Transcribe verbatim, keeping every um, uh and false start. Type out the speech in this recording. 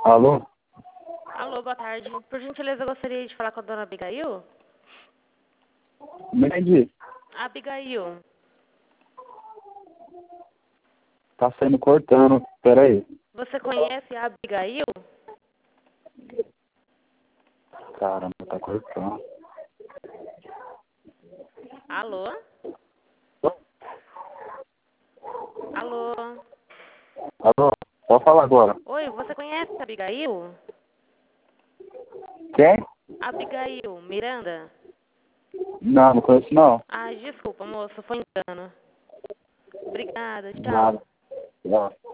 Alô? Alô, boa tarde. Por gentileza, eu gostaria de falar com a dona Abigail. Não entendi. Abigail. Tá saindo cortando. Pera aí. Você conhece a Abigail? Caramba, tá cortando. Alô? Alô? Alô? Pode falar agora. Oi, você conhece a Abigail? Quem? Abigail Miranda? Não, não conheço não. Ah, desculpa, moço, foi engano. Obrigada, tchau. Nada. Não.